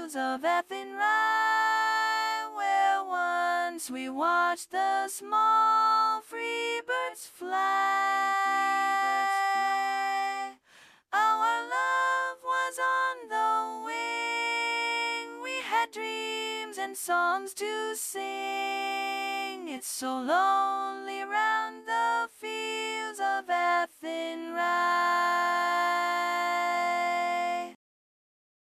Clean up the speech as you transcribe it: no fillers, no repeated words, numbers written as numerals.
fields of Athenry, where once we watched the small free birds fly. Our love was on the wing, we had dreams and songs to sing. It's so lonely round the fields of Athenry.